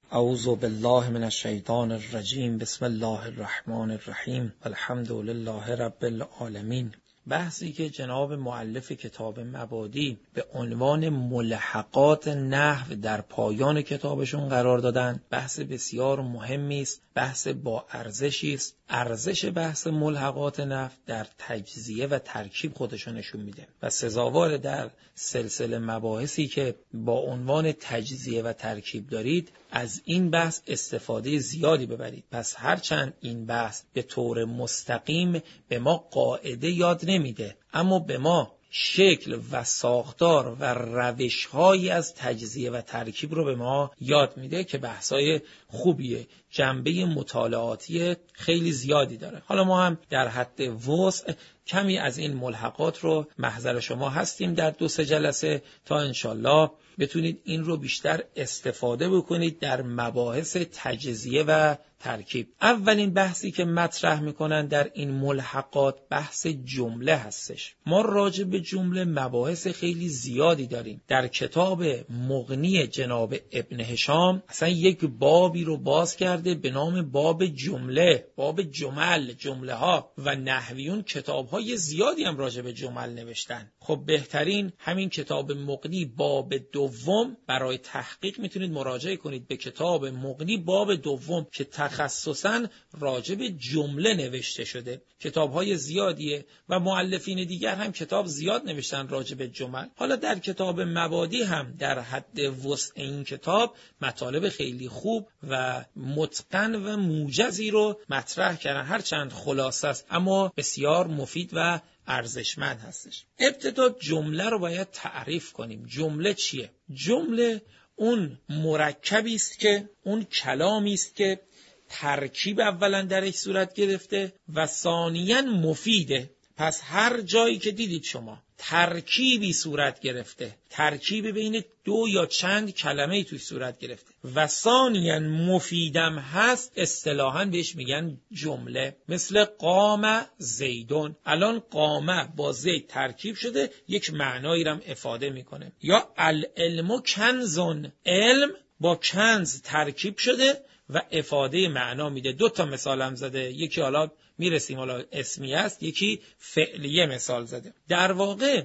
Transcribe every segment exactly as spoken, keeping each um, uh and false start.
اعوذ بالله من الشیطان الرجیم. بسم الله الرحمن الرحیم. الحمد لله رب العالمین. بحثی که جناب مؤلف کتاب مبادی به عنوان ملحقات نحو در پایان کتابشون قرار دادن، بحث بسیار مهمی است، بحث با ارزشی است. ارزش بحث ملحقات نحو در تجزیه و ترکیب خودشون نشون میده و سزاوار در سلسله مباحثی که با عنوان تجزیه و ترکیب دارید از این بحث استفاده زیادی ببرید. پس هرچند این بحث به طور مستقیم به ما قاعده یاد نمیده، اما به ما شکل و ساختار و روش‌هایی از تجزیه و ترکیب رو به ما یاد میده که بحث‌های خوبیه، جنبه مطالعاتی خیلی زیادی داره. حالا ما هم در حد وسع کمی از این ملحقات رو محضر شما هستیم در دو سه جلسه تا انشالله بتونید این رو بیشتر استفاده بکنید در مباحث تجزیه و ترکیب. اولین بحثی که مطرح میکنن در این ملحقات بحث جمله هستش. ما راجع به جمله مباحث خیلی زیادی داریم. در کتاب مغنی جناب ابن هشام اصلا یک بابی رو باز کرده به نام باب جمله، باب جمل، جمله ها، و نحویون کتاب های زیادی هم راجع به جمل نوشتن. خب بهترین همین کتاب مغنی باب دوم برای تحقیق میتونید مراجعه کنید به کتاب مغنی باب دوم که تخصصاً راجع به جمله نوشته شده. کتاب‌های زیادیه و مؤلفین دیگر هم کتاب زیاد نوشتن راجع به جمل. حالا در کتاب مبادی هم در حد وسع این کتاب مطالب خیلی خوب و متقن و موجزی رو مطرح کردن. هرچند خلاصه است اما بسیار مفید و ارزشمند هستش. ابتدا جمله رو باید تعریف کنیم. جمله چیه؟ جمله اون مرکبی است که اون کلامی است که ترکیب اولا درش صورت گرفته و ثانیاً مفیده. پس هر جایی که دیدید شما ترکیبی صورت گرفته، ترکیب بین دو یا چند کلمه توی صورت گرفته و ثانیاً مفیدم هست، اصطلاحاً بهش میگن جمله. مثل قام زیدون، الان قامه با زید ترکیب شده یک معنایی رو افاده میکنه. یا العلم کنزون، علم با کنز ترکیب شده و افاده معنا میده. دو تا مثال هم زده، یکی حالا میرسیم حالا اسمی است، یکی فعلیه مثال زده. در واقع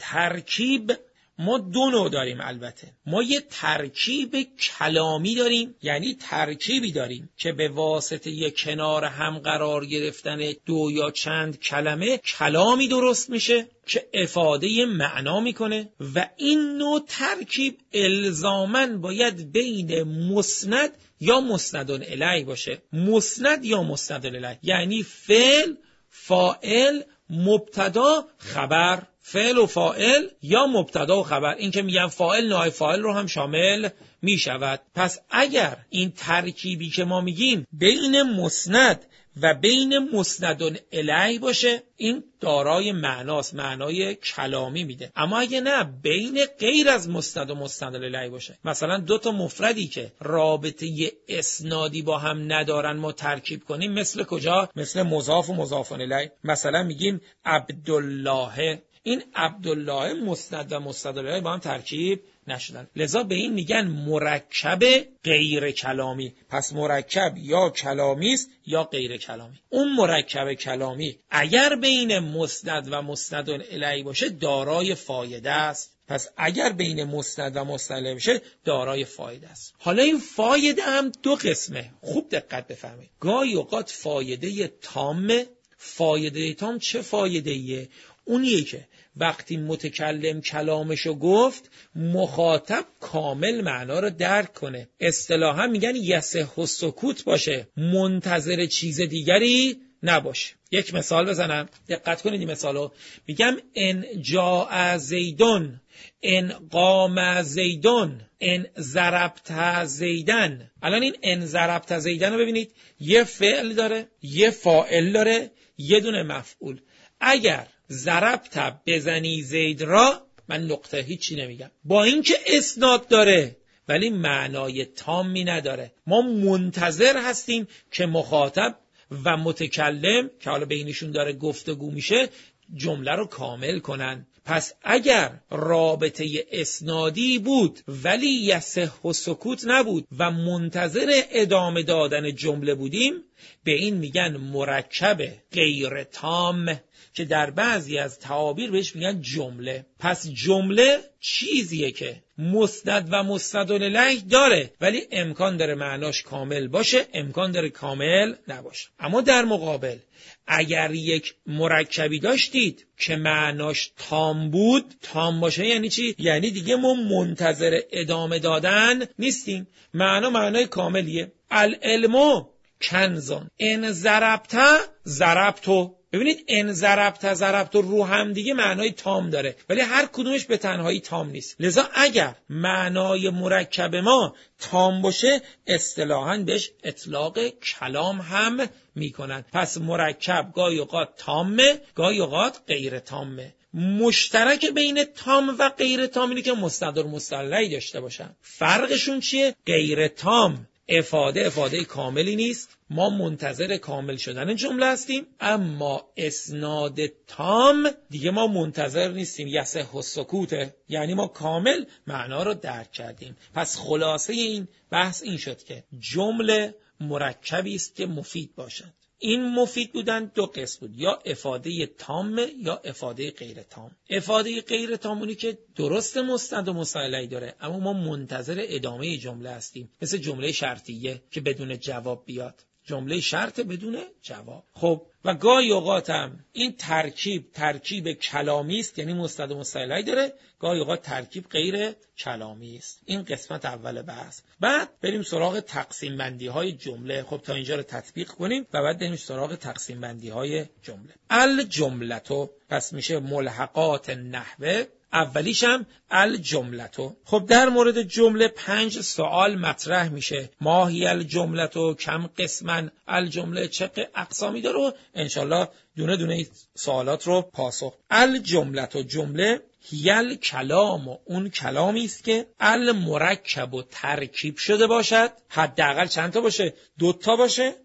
ترکیب ما دو نوع داریم. البته ما یه ترکیب کلامی داریم، یعنی ترکیبی داریم که به واسطه یک کنار هم قرار گرفتن دو یا چند کلمه کلامی درست میشه که افاده معنا میکنه و این نوع ترکیب الزاماً باید بین مسند یا مسندون الیه باشه. مسند یا مسندون الیه یعنی فعل، فاعل، مبتدا، خبر. فعل و فاعل یا مبتدا و خبر. این که میگم فاعل نائب فاعل رو هم شامل می شود. پس اگر این ترکیبی که ما میگیم بین مسند و بین مسندون الیه باشه، این دارای معناست، معنای کلامی میده. اما اگه نه بین غیر از مسند و مسند الیه باشه، مثلا دو تا مفردی که رابطه اسنادی با هم ندارن ما ترکیب کنیم، مثل کجا؟ مثل مضاف و مضاف الیه. مثلا میگیم عبدالله، این عبدالله مسند و مسند الیه با هم ترکیب نشدن، لذا به این میگن مرکب غیر کلامی. پس مرکب یا کلامی است یا غیر کلامی. اون مرکب کلامی اگر بین مسند و مسند الیه باشه دارای فایده است. پس اگر بین مسند و مسند الیه باشه دارای فایده است. حالا این فایده هم دو قسمه، خوب دقت بفرمایید. گاهی اوقات فایده تامه. فایده تام چه فایده ایه؟ اونیه که وقتی متکلم کلامشو گفت مخاطب کامل معنا رو درک کنه. اصطلاحا میگن یصح السکوت باشه، منتظر چیز دیگری نباشه. یک مثال بزنم، دقت کنید این مثالو. میگم ان جاء زیدون، ان قام زیدون، ان ضربت زیدن. الان این ان ضربت زیدن رو ببینید، یه فعل داره، یه فاعل داره، یه دونه مفعول. اگر ضربت بزنی زید را، من نقطه هیچی نمیگم، با اینکه اسناد داره ولی معنای تامی نداره. ما منتظر هستیم که مخاطب و متکلم که حالا بینشون داره گفتگو میشه جمله رو کامل کنن. پس اگر رابطه اسنادی بود ولی یصح و سکوت نبود و منتظر ادامه دادن جمله بودیم، به این میگن مرکب غیر تام که در بعضی از تعابیر بهش میگن جمله. پس جمله چیزیه که مسند و مسند الیه داره ولی امکان داره معناش کامل باشه، امکان داره کامل نباشه. اما در مقابل اگر یک مرکبی داشتید که معناش تام بود، تام باشه یعنی چی؟ یعنی دیگه ما منتظر ادامه دادن نیستیم، معنا معنای کاملیه. العلم کنزون ان ضربت ضربتو. ببینید ان ضربت ضربتو رو هم دیگه معنای تام داره ولی هر کدومش به تنهایی تام نیست. لذا اگر معنای مرکب ما تام باشه اصطلاحاً بهش اطلاق کلام هم میکنن. پس مرکب گاهی اوقات تامه، گاهی اوقات غیر تامه. مشترک بین تام و غیر تام اینه که مسند و مستعلی داشته باشن. فرقشون چیه؟ غیر تام افاده افاده کاملی نیست، ما منتظر کامل شدن جمله هستیم، اما اسناد تام دیگه ما منتظر نیستیم، یصح و سکوته، یعنی ما کامل معنا رو درک کردیم. پس خلاصه این بحث این شد که جمله مرکبی است که مفید باشد. این مفید بودن دو قسم بود، یا افاده تام یا افاده غیر تام. افاده غیر تام اونی که درست مستند و مستعلی داره اما ما منتظر ادامه جمله هستیم، مثل جمله شرطیه که بدون جواب بیاد، جمله شرط بدون جواب. خب و گاهی اوقات هم این ترکیب ترکیب کلامی است، یعنی مستند و مستعلی داره، گاهی اوقات ترکیب غیر کلامی است. این قسمت اول بحث. بعد بریم سراغ تقسیم بندی های جمله. خب تا اینجا رو تطبیق کنیم و بعد بریم سراغ تقسیم بندی های جمله. الجملتو پس میشه ملحقات نحوه، اولیش هم الجملتو. خب در مورد جمله پنج سوال مطرح میشه. ما هی الجملتو، کم قسمن الجمله، چه اقسامی داره و انشالله دونه دونه سوالات رو پاسخ. الجملتو جمله، هیل کلام و اون کلامی است که المرکب و ترکیب شده باشد، حداقل چند تا باشه؟ دو تا باشه.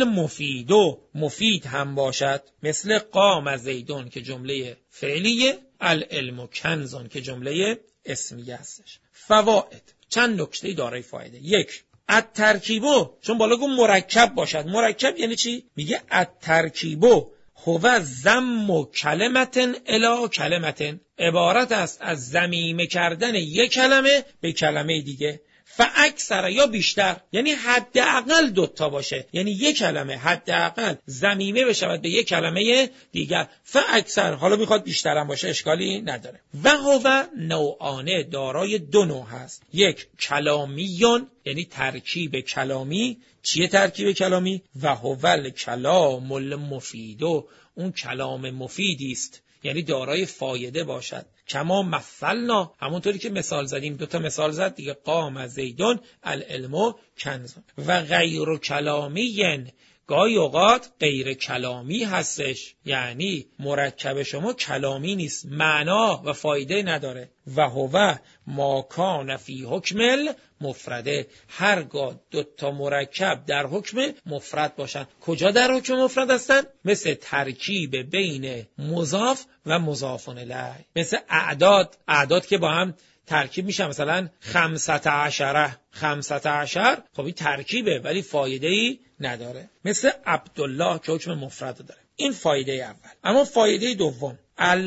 المفیدو مفید هم باشد، مثل قام زیدون که جمله فعلیه، العلم کنزون که جمله اسمیه هستش. فواید، چند نکته دارای فایده. یک، الترکیبو، چون بالا گفت مرکب باشد. مرکب یعنی چی؟ میگه الترکیبو هو ضم کلمتن الی کلمتن، عبارت است از ضمیمه کردن یک کلمه به کلمه دیگه. فاکثر یا بیشتر، یعنی حداقل دوتا باشه، یعنی یک کلمه حداقل ضمیمه بشود به یک کلمه دیگر. فاکثر، حالا میخواد بیشتر هم باشه اشکالی نداره. و هو نوعانه، دارای دو نوع هست. یک کلامیون، یعنی ترکیب کلامی. چیه ترکیب کلامی؟ و هو الکلام المفید، اون کلام مفیدی است یعنی دارای فایده باشد. کما مثلنا، همونطوری که مثال زدیم، دو تا مثال زد دیگه، قام زیدون العلم کنزون. و غیر کلامی، گاهی اوقات غیر کلامی هستش، یعنی مرکب شما کلامی نیست، معنا و فایده نداره. و هو ما کان فی حکم مفرده، هرگاه دو تا مرکب در حکم مفرد باشن. کجا در حکم مفرد هستن؟ مثل ترکیب بین مضاف و مضاف الیه، مثل اعداد. اعداد که با هم ترکیب میشه، مثلا خمسة عشره، خمسة عشر، خب این ترکیبه ولی فایده ای نداره. مثل عبدالله که حکم مفرد داره. این فایده اول. اما فایده دوم،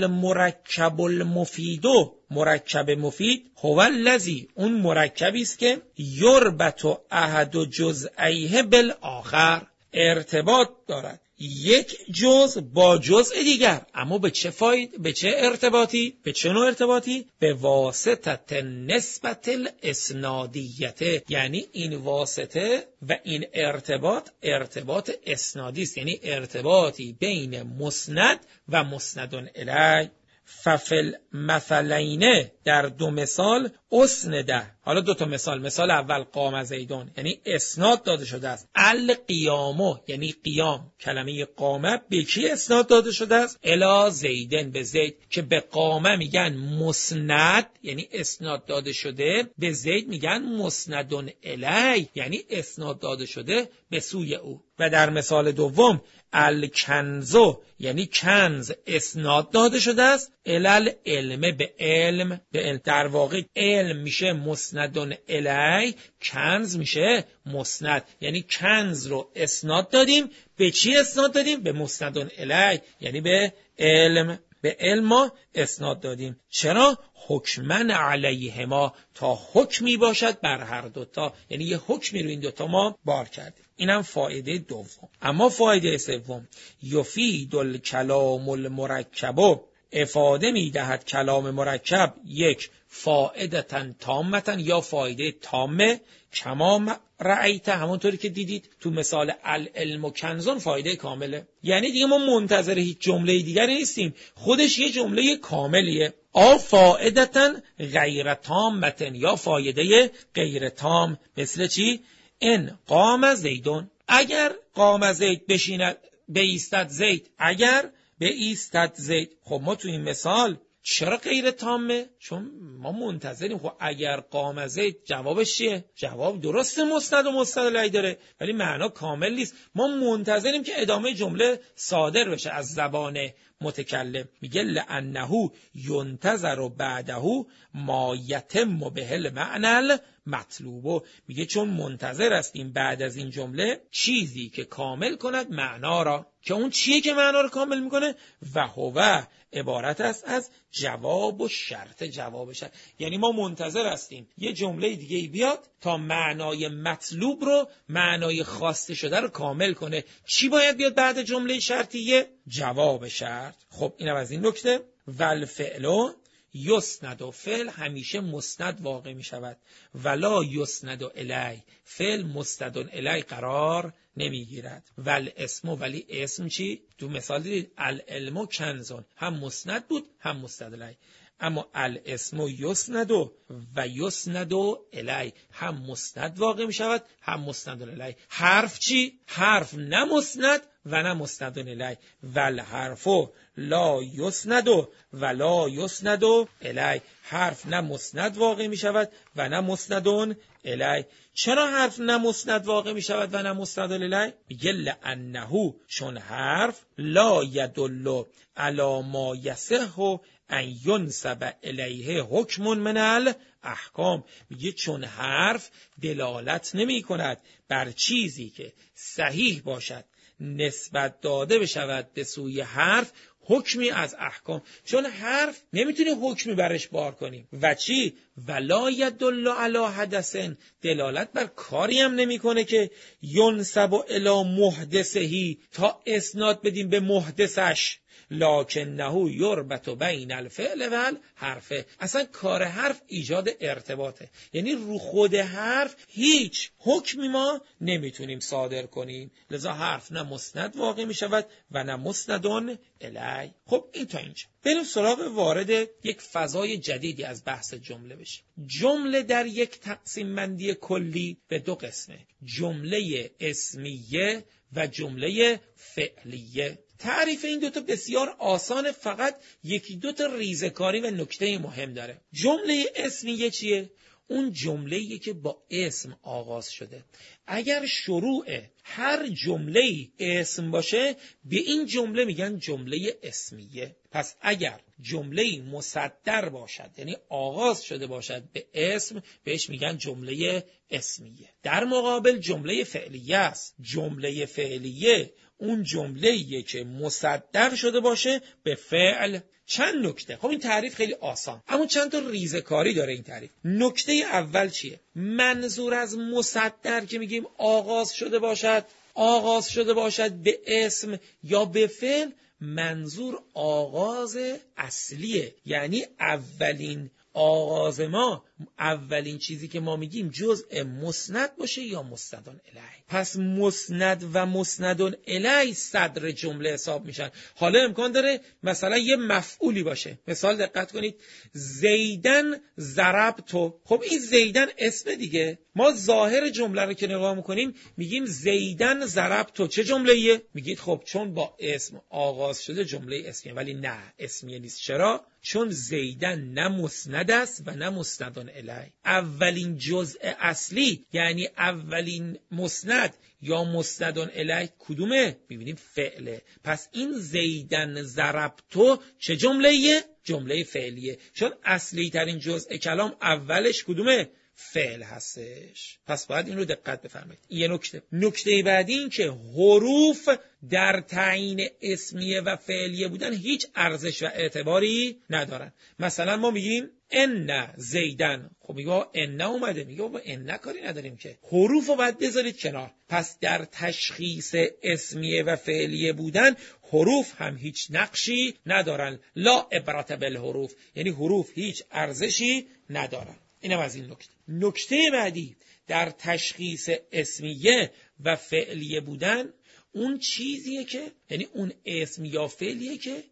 المرکب المفیدو، مرکب مفید، هو الذی، اون مرکبی است که یربط احد جزئیه بالآخر، ارتباط دارد یک جزء با جزء دیگر. اما به چه فاید؟ به چه ارتباطی؟ به چه نوع ارتباطی؟ به واسطه نسبت الاسنادیته، یعنی این واسطه و این ارتباط ارتباط اسنادی است، یعنی ارتباطی بین مسند و مسند الیه. ففل مثلین، در دو مثال، اسنده حالا دو تا مثال. مثال اول قام زیدون یعنی اسناد داده شده است. القیامو یعنی قیام، کلمه قامه به کی اسناد داده شده است؟ الی زیدن، به زید، که به قامه میگن مسند یعنی اسناد داده شده، به زید میگن مسندون الی یعنی اسناد داده شده به سوی او. و در مثال دوم الکنزو یعنی کنز اسناد داده شده است الال علم، به علم، به علم. در واقع علم میشه مسندون الی، کنز میشه مسند، یعنی کنز رو اسناد دادیم. به چی اسناد دادیم؟ به مسندون الی یعنی به علم. به علم ما اسناد دادیم. چرا؟ حکمن علیهما، تا حکمی باشد بر هر دوتا، یعنی یه حکمی رو این دوتا ما بار کردیم. اینم فایده دوم. اما فایده سوم، یفید الکلام المرکب، افاده میدهد کلام مرکب یک فائدتن تامتن یا فایده تامه، کما رأیت، همونطوری که دیدید تو مثال العلم و کنزون فایده کامله. یعنی دیگه ما منتظر هیچ جمله دیگری نیستیم، خودش یه جمله کاملیه. آ فائدتن غیر تامتن یا فایده غیر تام، مثل چی؟ ان قام زیدون، اگر قام زید بشیند بایستد زید، اگر بایستد زید. خب ما تو این مثال چرا غیر تامه؟ چون ما منتظریم. خب اگر قام زید جوابش چیه؟ جواب درسته مسند و مسند الی داره ولی معنا کامل نیست. ما منتظریم که ادامه جمله صادر بشه از زبان متکلم. میگه لانه ینتظر بعده ما یتم به المعنى مطلوب، میگه چون منتظر هستیم بعد از این جمله چیزی که کامل کند معنا را. که اون چیه که معنا رو کامل میکنه؟ و هو عبارت است از جواب و شرط. جواب شرط یعنی ما منتظر هستیم یه جمله دیگه ای بیاد تا معنای مطلوب رو، معنای خواسته شده رو کامل کنه. چی باید بیاد بعد جمله شرطیه؟ جواب شرط. خب اینم از این نکته. والفعل یسند، و فعل همیشه مسند واقع می شود. ولا یسند الی، فعل مستدن الی قرار نمی گیرد. ول اسم، ولی اسم چی؟ تو مثال دیدید العلم کنزون، هم مسند بود هم مستد الی. اما الاسم یسند و یسند الی، هم مسند واقع می شود هم مستد الی. حرف چی؟ حرف نه مسند و نه مستد الی. ول حرف لا یسند و لا یسند الی، حرف نه مسند واقع می شود و نه مسند الی. چرا حرف نه مسند واقع می شود و نه مسند الی؟ میگه لانه، چون حرف لا یدل علی ما یصح ان ینسب الیه حکم من الاحکام. میگه چون حرف دلالت نمی کند بر چیزی که صحیح باشد نسبت داده بشود به سوی حرف حکمی از احکام. چون حرف نمیتونی حکمی برش بار کنیم. و چی؟ ولا یدل علی حدث، دلالت بر کاری هم نمیکنه که ینسب الی محدثه، تا اسناد بدیم به محدثش. لکنه یربط بین الفعل و الحرف، اصلا کار حرف ایجاد ارتباطه، یعنی رو خود حرف هیچ حکمی ما نمیتونیم صادر کنیم. لذا حرف نه مسند واقع میشود و نه مسندون الی. خب این تا اینجا. بریم سراغ وارد یک فضای جدیدی از بحث جمله بشیم. جمله در یک تقسیم بندی کلی به دو قسمه، جمله اسمیه و جمله فعلیه. تعریف این دوتا بسیار آسانه، فقط یکی دوتا ریزکاری و نکته مهم داره. جمله اسمیه چیه؟ اون جمله‌ای که با اسم آغاز شده. اگر شروع هر جمله‌ای اسم باشه به این جمله میگن جمله اسمیه. پس اگر جمله‌ای مصدر باشد یعنی آغاز شده باشد به اسم بهش میگن جمله اسمیه. در مقابل جمله فعلیه است. جمله فعلیه اون جمله‌ایه که مصدر شده باشه به فعل. چند نکته. خب این تعریف خیلی آسان اما چند تا ریزکاری داره این تعریف. نکته اول چیه؟ منظور از مصدر که میگیم آغاز شده باشد، آغاز شده باشد به اسم یا به فعل، منظور آغاز اصلیه، یعنی اولین آغاز ما اولین چیزی که ما میگیم جزء مسند باشه یا مسندون الیه. پس مسند و مسندون الیه صدر جمله حساب میشن. حالا امکان داره مثلا یه مفعولی باشه. مثال دقت کنید، زیدن ضربتو. خب این زیدن اسم دیگه. ما ظاهر جمله رو که نگاه میکنیم میگیم زیدن ضربتو. چه جمله‌ایه؟ میگید خب چون با اسم آغاز شده جمله اسمیه. ولی نه، اسمیه نیست. چرا؟ چون زیدن نه مسند است و نه مسندون الیه. اولین جزء اصلی یعنی اولین مسند یا مسندون الیه کدومه؟ میبینیم فعله. پس این زیدن ضربتو چه جمله‌ایه؟ جمله فعلیه. چون اصلی ترین جزء کلام اولش کدومه؟ فعل هستش. پس باید این رو دقت بفرمایید. یه نکته. نکته بعدی این که حروف در تعیین اسمیه و فعلیه بودن هیچ ارزش و اعتباری ندارن. مثلا ما میگیم ان زیدن. خب میگه ان اومده، میگه با ان کاری نداریم که. حروف رو باید بذارید کنار. پس در تشخیص اسمیه و فعلیه بودن حروف هم هیچ نقشی ندارن. لا عبرت بالحروف، یعنی حروف هیچ ارزشی ندارن. اینم از این نکته. نکته بعدی در تشخیص اسمیه و فعلیه بودن اون چیزیه که یعنی اون اسم یا فعلیه که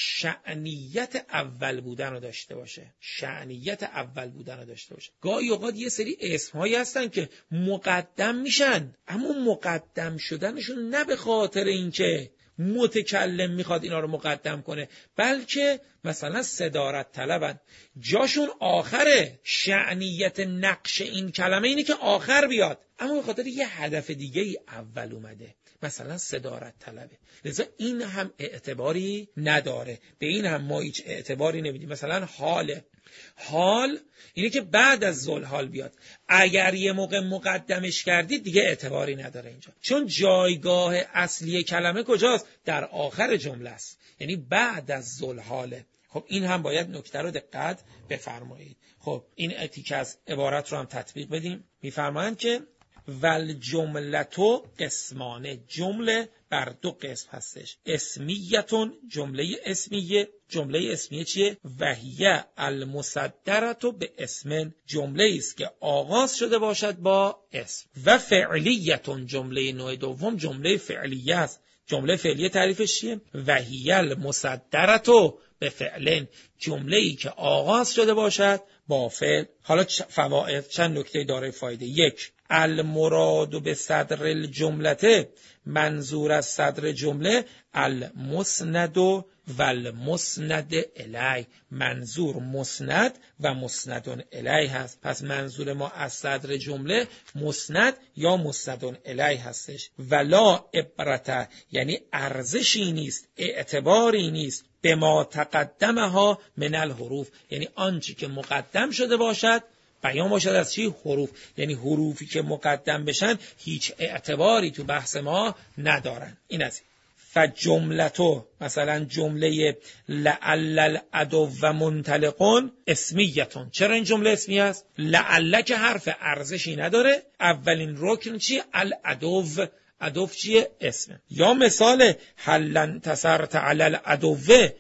شأنیت اول بودن رو داشته باشه. شأنیت اول بودن رو داشته باشه. گاهی اوقات یه سری اسم‌هایی هستن که مقدم میشن، اما مقدم شدنشون نه به خاطر اینکه متکلم میخواد اینا رو مقدم کنه، بلکه مثلا صدارت طلبن، جاشون آخره. شأنیت نقش این کلمه اینه که آخر بیاد، اما به خاطر یه هدف دیگه ای اول اومده، مثلا صدارت طلبه. لذا این هم اعتباری نداره، به این هم ما هیچ اعتباری نمیدیم. مثلا حال حال اینه که بعد از ذوالحال بیاد. اگر یه موقع مقدمش کردید دیگه اعتباری نداره اینجا، چون جایگاه اصلی کلمه کجاست؟ در آخر جمله است، یعنی بعد از ذوالحاله. خب این هم باید نکته رو دقت بفرمایید. خب این اتیکه از عبارت رو هم تطبیق بدیم. میفرمایند که ول جملتو قسمانه، جمله بر دو قسم هستش. اسمیتون، جمله اسمیه. جمله اسمیه چیه؟ وهیه المصدرتو به اسمن، جمله است که آغاز شده باشد با اسم. و فعلیتون، جمله نوع دوم جمله فعلیه است. جمله فعلیه تعریفش چیه؟ وهیه المصدرتو به فعلن، جمله ای که آغاز شده باشد با فعل. حالا فواید، چند نکته داره فایده. یک، المراد به صدر الجملته، منظور از صدر جمله المسند و المسند الی، منظور مسند و مسندون الی هست. پس منظور ما از صدر جمله مسند یا مسندون الی هستش. ولا عبرته، یعنی ارزشی نیست، اعتباری نیست به ما تقدمها من الحروف، یعنی آنچه که مقدم شده باشد بیان باشد از چی؟ حروف. یعنی حروفی که مقدم بشن هیچ اعتباری تو بحث ما ندارن. این از این. فجملتو، مثلا جمله لعل العدو و منطلقون اسمیتون. چرا این جمله اسمی است؟ لعل که حرف ارزشی نداره، اولین رکن چی؟ العدو. عدو چیه؟ اسم. یا مثال حلن تصرت علی العدو،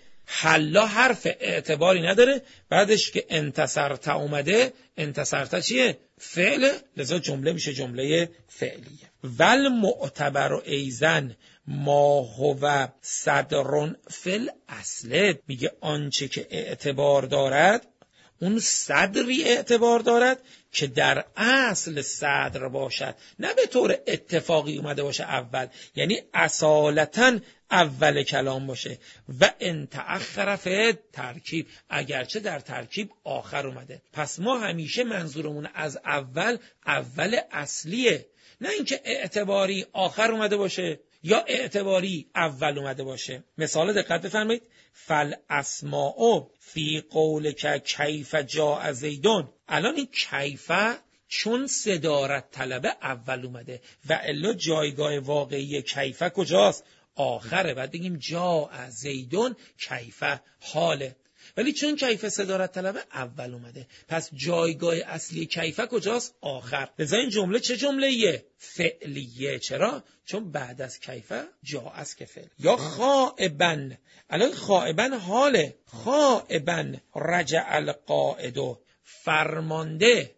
حلا حرف اعتباری نداره، بعدش که انتصرت اومده، انتصرت چیه؟ فعل، لذا جمله میشه جمله فعلیه. ول معتبر و ایزن ما هو صدرون فل اصل، میگه آنچه که اعتبار دارد اون صدری اعتبار دارد که در اصل صدر باشد، نه به طور اتفاقی اومده باشه اول، یعنی اصالتاً اول کلام باشه. و ان تأخر فی ترکیب، اگرچه در ترکیب آخر اومده. پس ما همیشه منظورمون از اول اول اصلیه، نه اینکه اعتباری آخر اومده باشه یا اعتباری اول اومده باشه. مثال دقت بفرمایید. فل اسماء فی قولک کیف جاء زیدون. الان این کیف چون صدارت طلبه اول اومده و الا جایگاه واقعی کیف کجاست؟ آخره. بعد بگیم جاء زیدون کیف حاله، ولی چون کیف صدارت طلبه اول اومده، پس جایگاه اصلی کیف کجاست؟ آخر. لذا این جمله چه جمله‌ایه؟ فعلیه. چرا؟ چون بعد از کیف جا است که فعل. یا خائبن، الان خائبن حاله. خائبن رجع القائد فرمانده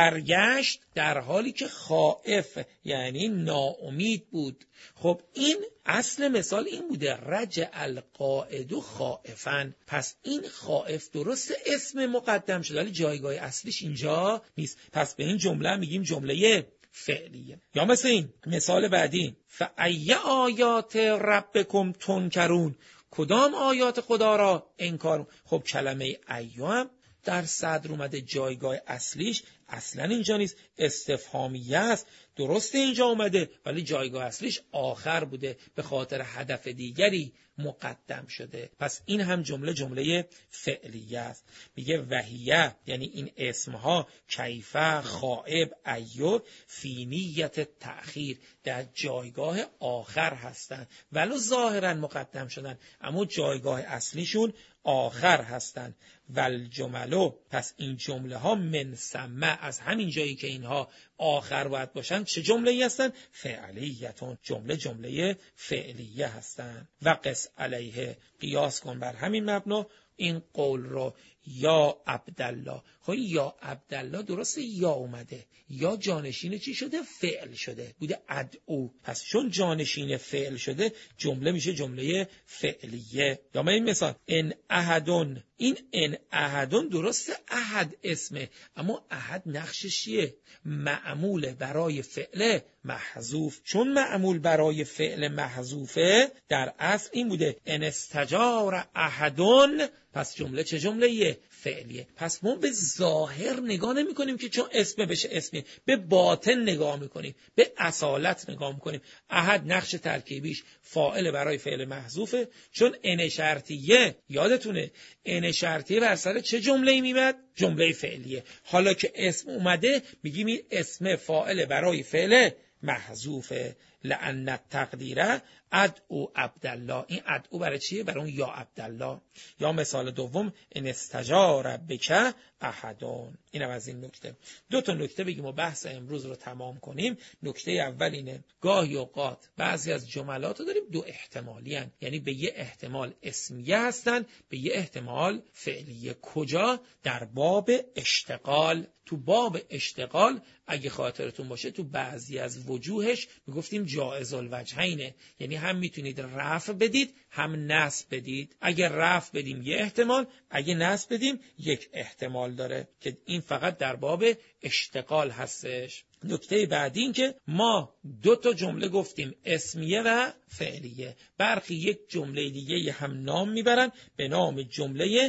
برگشت در حالی که خائف یعنی ناامید بود. خب این اصل مثال این بوده رجع القائد خائفا. پس این خائف درست اسم مقدم شده ولی جایگاه اصلیش اینجا نیست. پس به این جمله میگیم جمله فعلیه. یا مثل این مثال بعدی فأی آیات ربکم تنکرون، کدام آیات خدا را انکار. خب کلمه ایام در صدر اومده، جایگاه اصلیش اصلا اینجا نیست، استفهامیه است. درسته اینجا اومده ولی جایگاه اصلیش آخر بوده، به خاطر هدف دیگری مقدم شده. پس این هم جمله جمله فعلیه است. میگه وحیه یعنی این اسمها کیفه، خائب، ایو فی نیت تأخیر در جایگاه آخر هستند، ولو ظاهرا مقدم شدن اما جایگاه اصلیشون آخر هستند. والجملو، پس این جمله ها من سمع، از همین جایی که اینها آخر باید باشن چه جمله ای هستن؟ فعلیتون، جمله جمله فعلیه هستن. و قس علیه، قیاس کن بر همین مبنا این قول رو یا عبدالله. خب یا عبدالله درسته یا اومده، یا جانشین چی شده؟ فعل شده، بوده ادعو. پس چون جانشین فعل شده جمله میشه جمله فعلیه. یا من این مثال ان احدون، این ان احدون درسته احد اسمه اما احد نقشش چیه؟ معمول برای فعل محذوف. چون معمول برای فعل محذوفه در اصل این بوده ان استجار احدون، پس جمله چه جمله‌ایه؟ فعلیه. پس ما به ظاهر نگاه نمی کنیم که چون اسم بشه اسمیه، به باطن نگاه میکنیم، به اصالت نگاه میکنیم. احد نقش ترکیبیش فاعل برای فعل محذوفه. چون ان شرطیه یادتونه ان شرطیه بر سر چه جمله‌ای میاد؟ جمله فعلیه. حالا که اسم اومده میگیم این اسم فاعل برای فعل محذوفه. لأن التقدیره ادعو عبدالله، این ادعو برای چیه؟ برای اون یا عبدالله. یا مثال دوم ان استجار بک احدون. اینم از این نکته. دو تا نکته بگیم و بحث امروز رو تمام کنیم. نکته اول اینه گاهی اوقات بعضی از جملات رو داریم دو احتمالی هن. یعنی به یه احتمال اسمیه هستن به یه احتمال فعلیه. کجا؟ در باب اشتغال. تو باب اشتغال اگه خاطرتون باشه تو بعضی از وجوهش میگفتیم جائز الوجهینه، یعنی هم میتونید رفع بدید هم نصب بدید. اگه رفع بدیم یه احتمال، اگه نصب بدیم یک احتمال داره که این فقط در باب اشتغال هستش. نکته بعدی این که ما دو تا جمله گفتیم اسمیه و فعلیه، برخی یک جمله دیگه هم نام میبرن به نام جمله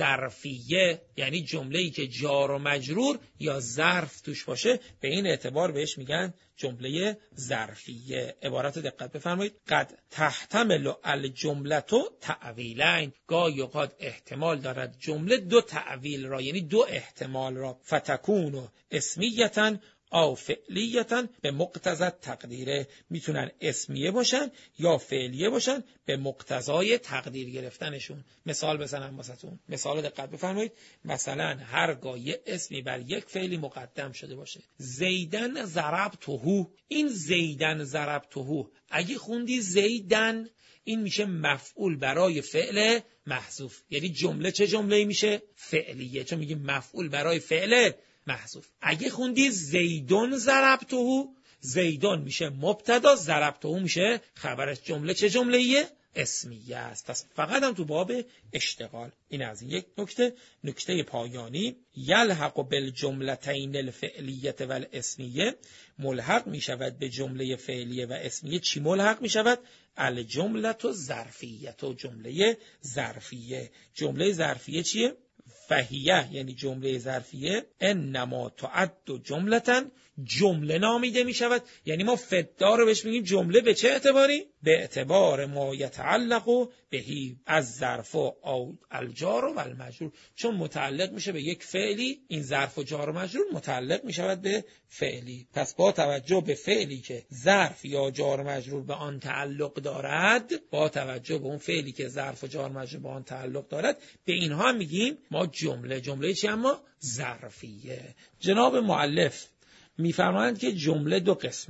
ظرفیه، یعنی جمله‌ای که جار و مجرور یا ظرف توش باشه به این اعتبار بهش میگن جمله ظرفیه. عبارت دقت بفرمایید قد تحتمل الجمله تأویلین، گاهی اوقات احتمال دارد جمله دو تأویل را، یعنی دو احتمال را. فتکون اسمیتن او فعلیتن به مقتضی تقدیره، میتونن اسمیه باشن یا فعلیه باشن به مقتضای تقدیر گرفتنشون. مثال بزنم واسهتون، مثال دقت بفرمایید. مثلا هرگاه یه اسمی بر یک فعلی مقدم شده باشه، زیدن ضربته، این زیدن ضربته اگه خوندی زیدن این میشه مفعول برای فعل محذوف، یعنی جمله چه جمله‌ای میشه؟ فعلیه، چون میگیم مفعول برای فعل محذوف. اگه خوندی زیدون ضربته، زیدون میشه مبتدا، ضربته میشه خبرش. جمله چه جمله‌ایه؟ اسمیه است. پس فقط هم تو باب اشتغال. این از این یک نکته. نکته پایانی یلحق بالجملتین الفعلیه و الاسمیه، ملحق میشود به جمله فعلیه و اسمیه. چی ملحق میشود؟ الجمله ظرفیه، تو جمله ظرفیه. جمله ظرفیه چیه؟ فهیه یعنی جمله ظرفیه انما تعد جملتن، جمله نامیده می شود. یعنی ما فدا رو بهش میگیم جمله به چه اعتباری؟ به اعتبار ما یتعلق بهی از ظرف و او الجار و المجرور، چون متعلق میشه به یک فعلی، این ظرف و جار و مجرور متعلق می شود به فعلی. پس با توجه به فعلی که ظرف یا جار و مجرور به آن تعلق دارد، با توجه به اون فعلی که ظرف و جار و مجرور به آن تعلق دارد، به اینها میگیم ما جمله. جمله چی؟ اما ظرفیه. جناب مؤلف میفرمایند که جمله دو قسمه.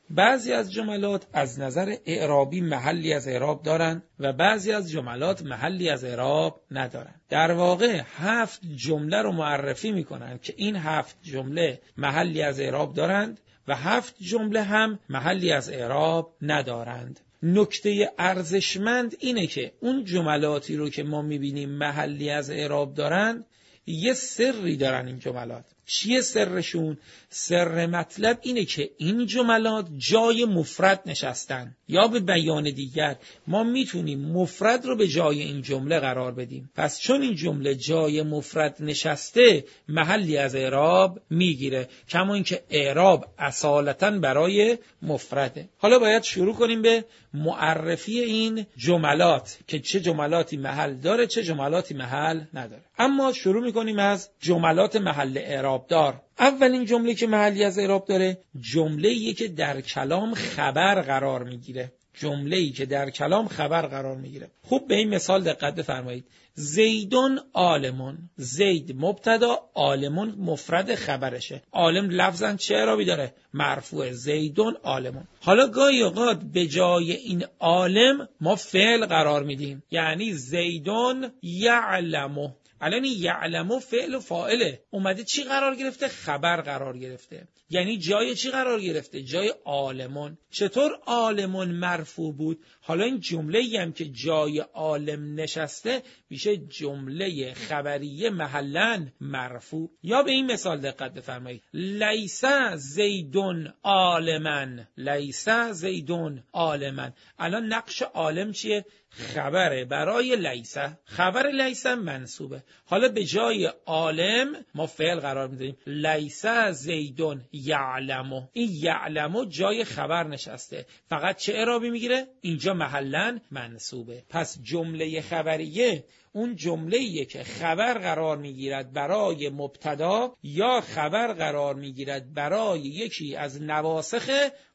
بعضی از جملات از نظر اعرابی محلی از اعراب دارند و بعضی از جملات محلی از اعراب ندارند. در واقع هفت جمله رو معرفی میکنند که این هفت جمله محلی از اعراب دارند و هفت جمله هم محلی از اعراب ندارند. نکته ارزشمند اینه که اون جملاتی رو که ما میبینیم محلی از اعراب دارن یه سری دارن. این جملات چیه سرشون؟ سر مطلب اینه که این جملات جای مفرد نشستن، یا به بیان دیگر ما میتونیم مفرد رو به جای این جمله قرار بدیم. پس چون این جمله جای مفرد نشسته محلی از اعراب میگیره، کما اینکه اعراب اصالتاً برای مفرده. حالا باید شروع کنیم به معرفی این جملات که چه جملاتی محل داره چه جملاتی محل نداره. اما شروع میکنیم از جملات محل اعراب دار. اولین جمله که محلی از اعراب داره جمله‌ایه که در کلام خبر قرار میگیره. جمله‌ای که در کلام خبر قرار میگیره. خوب به این مثال دقت بفرمایید. زیدون عالمون. زید مبتدا، عالمون مفرد خبرشه. عالم لفظاً چه اعرابی داره؟ مرفوع. زیدون عالمون. حالا گاهی اوقات به جای این عالم ما فعل قرار میدیم، یعنی زیدون یعلمو. الان یعلمو فعل و فاعله، اومده چی قرار گرفته؟ خبر قرار گرفته. یعنی جای چی قرار گرفته؟ جای عالمون. چطور عالمون مرفوع بود؟ حالا این جمله‌ای هم که جای عالم نشسته میشه جمله خبریه محلاً مرفوع. یا به این مثال دقت بفرمایید. لیس زیدون عالمن. لیس زیدون عالمن. الان نقش عالم چیه؟ خبره برای لیس. خبر لیس منصوبه. حالا به جای عالم ما فعل قرار میدیم. لیس زیدون یعلمو. این یعلمو جای خبر نشسته، فقط چه اعرابی میگیره؟ اینجا محلاً منصوبه. پس جمله خبریه اون جمله‌ایه که خبر قرار میگیرد برای مبتدا یا خبر قرار میگیرد برای یکی از نواسخ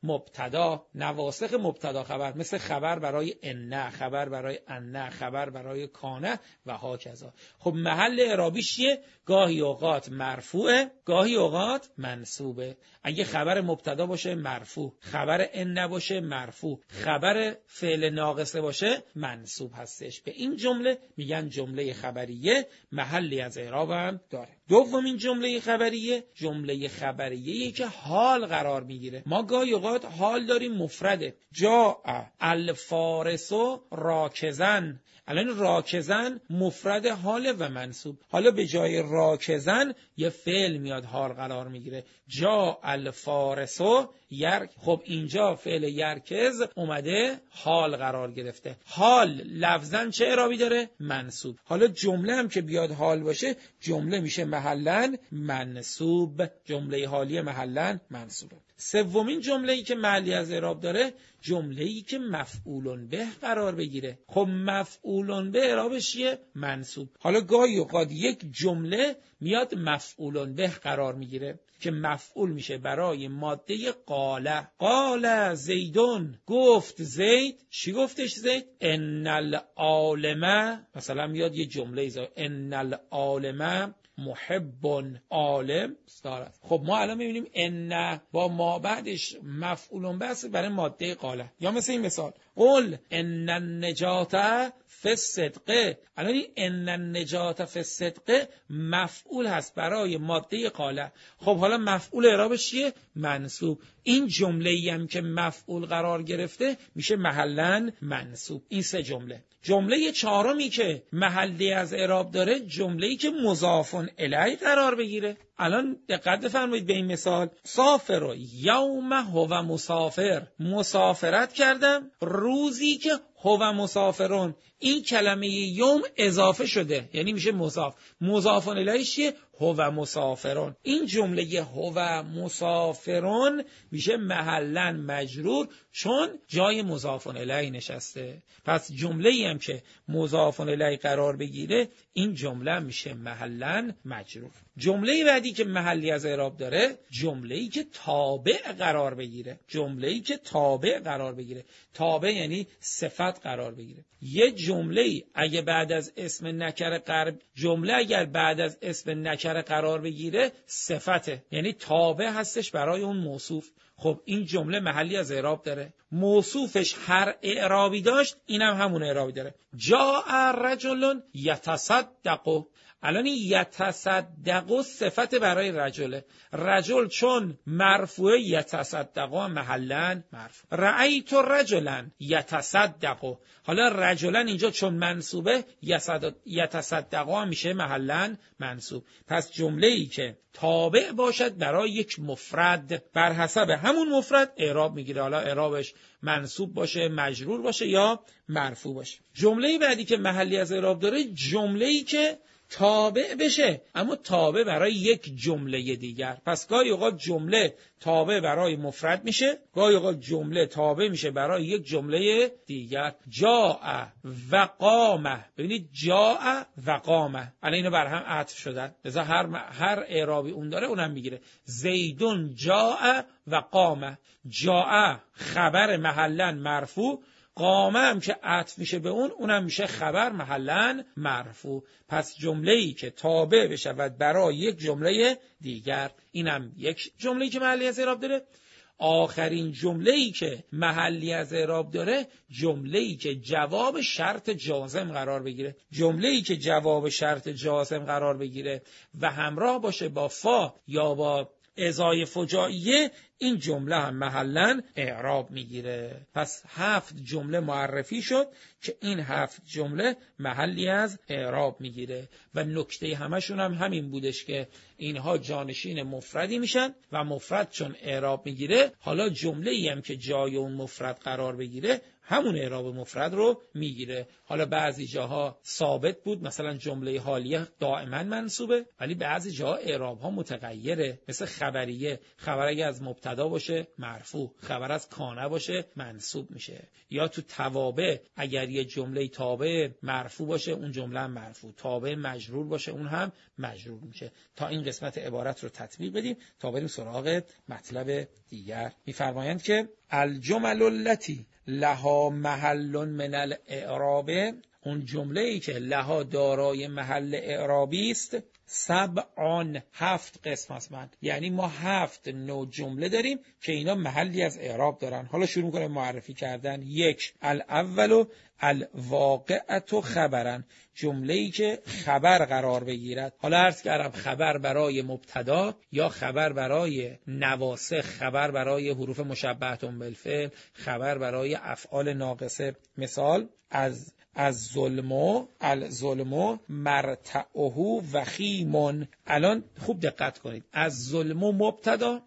مبتدا. نواسخ مبتدا خبر، مثل خبر برای ان، خبر برای ان، خبر برای کانه و هاکذا. خب محل اعرابیش چیه؟ گاهی اوقات مرفوعه، گاهی اوقات منصوبه. اگه خبر مبتدا باشه مرفوع، خبر ان باشه مرفوع، خبر فعل ناقصه باشه منصوب هستش. به این جمله میگن جمله خبریه، محلی از اعراب هم داره. دومین جمله خبریه جمله خبریه‌ای که حال قرار میگیره. ما گاهی اوقات حال داریم مفرده. جاء الفارس راکزن. الان راکزن مفرد حال و منصوب. حالا به جای راکزن یه فعل میاد حال قرار میگیره. جاء الفارس یرک. خب اینجا فعل یرکز اومده حال قرار گرفته. حال لفظاً چه اعرابی داره؟ منصوب. حالا جمله هم که بیاد حال باشه جمله میشه محلاً منصوب. جمله حالی محلاً منصوبه. سومین جمله‌ای که محلی از اعراب داره جمله‌ای که مفعولن به قرار بگیره. خب مفعولن به اعرابش چیه؟ منصوب. حالا گاهی اوقات یک جمله میاد مفعولن به قرار میگیره که مفعول میشه برای ماده قاله. قاله زیدون. گفت زید. چی گفتش زید؟ ان العالم. مثلا میاد یه جمله ایزا ان العالم محب عالم دارد. خب ما الان میبینیم ان با ما بعدش مفعولون بس برای ماده قاله. یا مثل این مثال قل ان النجات فی الصدق. الان این ان النجات فی الصدق مفعول هست برای ماده قاله. خب حالا مفعول اعرابش چیه؟ منصوب. این جمله‌ای هم که مفعول قرار گرفته میشه محلاً منصوب. این سه جمله. جمله چهارمی که محلی از اعراب داره جمله‌ای که مضاف الیه قرار بگیره. الان دقت بفرمایید به این مثال. سافر یوم هو مسافر. مسافرت کردم روزی که هو مسافرون. این کلمه یوم اضافه شده یعنی میشه مضاف. مضاف الیه چیه؟ هو مسافرون. این جمله هو مسافرون میشه محلاً مجرور چون جای مضاف الیه نشسته. پس جمله‌ای هم که مضاف الیه قرار بگیره این جمله میشه محلاً مجرور. جمله بعدی که محلی از اعراب داره جمله‌ای که تابع قرار بگیره. جمله‌ای که تابع قرار بگیره. تابع یعنی صفت قرار بگیره. یه جمله‌ای اگه بعد از اسم نکره قرب جمله اگر بعد از اسم نکره قرار بگیره صفته، یعنی تابع هستش برای اون موصوف. خب این جمله محلی از اعراب داره. موصوفش هر اعرابی داشت، اینم هم همون اعرابی داره. جاء رجل یتصدق. الان این یتصدق صفت برای رجله. رجل چون مرفوع، یتصدق محلا مرفوع. رأیت رجلا یتصدق. حالا رجلا اینجا چون منصوبه، یتصدق میشه محلا منصوب. پس جمله ای که تابع باشد برای یک مفرد، بر حسب همون مفرد اعراب میگیره. حالا اعرابش منصوب باشه، مجرور باشه یا مرفوع باشه. جمله بعدی که محلی از اعراب داره، جمله ای که تابع بشه، اما تابع برای یک جمله دیگر. پس گاهی اوقات جمله تابع برای مفرد میشه، گاهی اوقات جمله تابع میشه برای یک جمله دیگر. جاء و قام. ببینید جاء و قام الان اینا بر هم عطف شدن، لذا هر هر اعرابی اون داره اونم میگیره. زیدون جاء و قام. جاء خبر محلا مرفوع، قامه هم که عطف میشه به اون، اونم میشه خبر محلا مرفوع. پس جمله‌ای که تابع بشود برای یک جمله دیگر، اینم یک جمله‌ای که محلی از اعراب داره. آخرین جمله‌ای که محلی از اعراب داره، جمله‌ای که جواب شرط جازم قرار بگیره. جمله‌ای که جواب شرط جازم قرار بگیره و همراه باشه با فا یا با ازای فجائیه، این جمله هم محلاً اعراب میگیره. پس هفت جمله معرفی شد که این هفت جمله محلی از اعراب میگیره و نکته همشون هم همین بودش که اینها جانشین مفردی میشن و مفرد چون اعراب میگیره، حالا جمله‌ای هم که جای اون مفرد قرار بگیره همون اعراب مفرد رو میگیره. حالا بعضی جاها ثابت بود، مثلا جمله حالیه دائما منصوبه، ولی بعضی جاها اعراب ها متغیره، مثل خبریه. خبر اگه از مبتدا باشه مرفوع، خبر از کانه باشه منصوب میشه. یا تو توابع اگر یه جمله تابع مرفوع باشه، اون جمله هم مرفوع. تابع مجرور باشه، اون هم مجرور میشه. تا این قسمت عبارت رو تطبیق بدیم تا بریم سراغ مطلب دیگر. میفرمایند که الجمل التي لها محل من الاعراب، اون جمله ای که لها دارای محل اعرابی است، سبعان هفت قسم است. من یعنی ما هفت نوع جمله داریم که اینا محلی از اعراب دارن. حالا شروع می‌کنیم معرفی کردن. یک، الاول الواقعه خبرن، جمله ای که خبر قرار بگیرد. حالا عرض کردم خبر برای مبتدا یا خبر برای نواسخ، خبر برای حروف مشبهه بالفعل، خبر برای افعال ناقصه. مثال از از ظلمو الظلمو مرتعه وخیمون. الان خوب دقت کنید، از ظلمو مبتدا،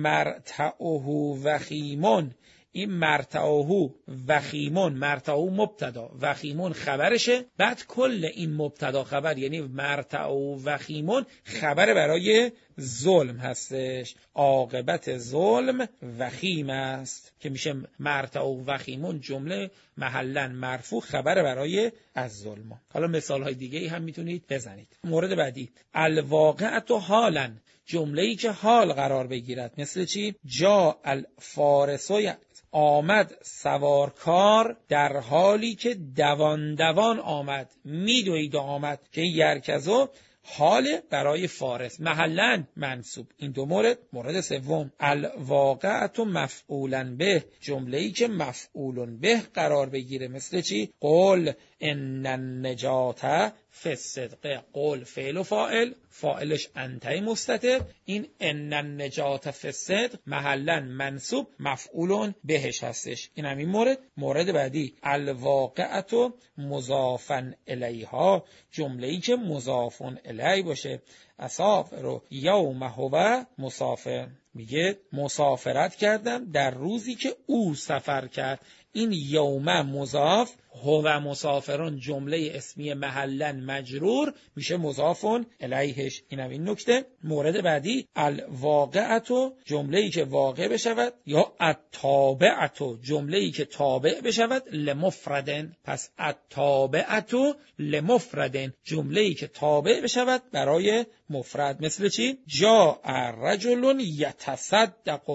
مرتعه وخیمون. این مرتعه وخیمون، مرتعه مبتدا، وخیمون خبرشه. بعد کل این مبتدا خبر یعنی مرتعه وخیمون خبر برای ظلم هستش. عاقبت ظلم وخیم است که میشه مرتعه وخیمون جمله محلا مرفوع، خبر برای از ظلم. حالا مثال های دیگه هم میتونید بزنید. مورد بعدی الواقعه حالا، جمله ای که حال قرار بگیرد. مثل چی؟ جا الفارسو، آمد سوارکار در حالی که دوان دوان آمد. میدوید آمد که یرکزو حال برای فارس، محلاً منصوب. این دو مورد. مورد سوم الواقعه مفعولا به، جمله‌ای که مفعول به قرار بگیره. مثل چی؟ قول ان النجات فی الصدق. قول فعل و فاعل، فاعلش انتای مستتر. این ان النجات فی الصدق محلاً منصوب، مفعول بهش هستش. این همین مورد. مورد بعدی الواقعه مضافا الیها، جمله‌ای که مضاف الی باشه. اسافر یوم هو مسافر، میگه مسافرت کردم در روزی که او سفر کرد. این یوم مضاف، هو مسافرون جمله اسمی محلا مجرور، میشه مضاف الیهش. این هم این نکته. مورد بعدی الواقعه، جمله‌ای که واقع بشود، یا التابعه، جمله‌ای که تابع بشود لمفردن. پس التابعه لمفردن، جمله‌ای که تابع بشود برای مفرد. مثل چی؟ جاء رجل یتصدق،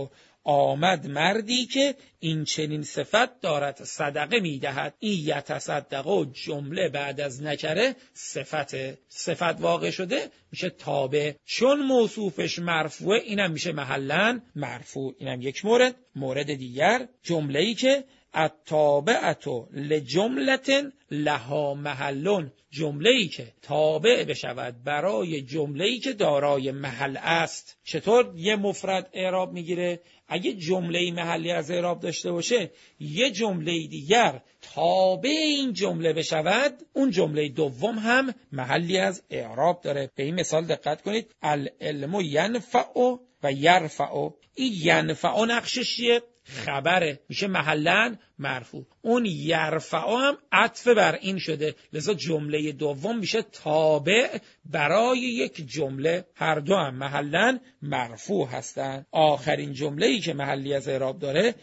آمد مردی که این چنین صفت دارد صدقه میدهد. این یتصدق جمله بعد از نکره صفت صفت واقع شده میشه تابع، چون موصوفش مرفوعه اینم میشه محلاً مرفوع. اینم یک مورد. مورد دیگر جمله‌ای که التابعة لجملة لها محل، جمله‌ای که تابع بشود برای جمله‌ای که دارای محل است. چطور یه مفرد اعراب میگیره؟ اگه جمله‌ای محلی از اعراب داشته باشه، یه جمله دیگر تابع این جمله بشود، اون جمله دوم هم محلی از اعراب داره. به این مثال دقت کنید. العلم ینفع و یرفع. این ینفع نقشش چیه؟ خبره، میشه محلاً مرفوع. اون یرفع هم عطف بر این شده، لذا جمله دوم میشه تابع برای یک جمله. هر دو هم محلاً مرفوع هستند. آخرین جمله‌ای که محلی از اعراب داره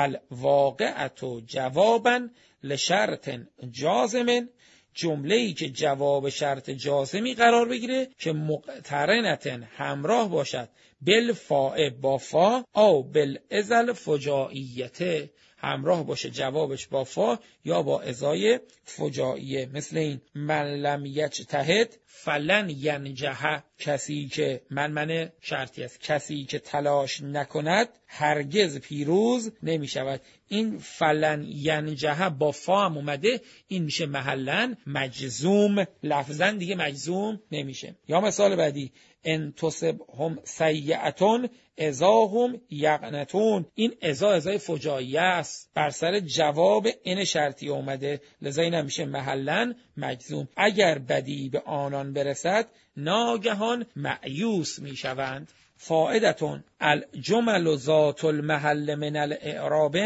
الواقعة جواباً لشرط جازم، جمله‌ای که جواب شرط جازمی قرار بگیره که مقترنتن همراه باشد بالفاء با فا او بالازل فجائیته، همراه باشه جوابش با فا یا با ازای فجائیه. مثل این من لم یجتهد فلن ینجح، کسی که من من شرطی است، کسی که تلاش نکند هرگز پیروز نمی شود. این فلن ینجح با فا هم اومده، این میشه محلاً مجزوم، لفظاً دیگه مجزوم نمیشه. یا مثال بعدی ان تصبهم سیئة اذا هم یقنطون، این اذا ازای فجاییه است، بر سر جواب این شرطی اومده، لذا این هم میشه محلاً مجزوم. اگر بدی به آنان برسد ناگهان مأیوس میشوند. فائدتون الجمل ذات المحل من الاعراب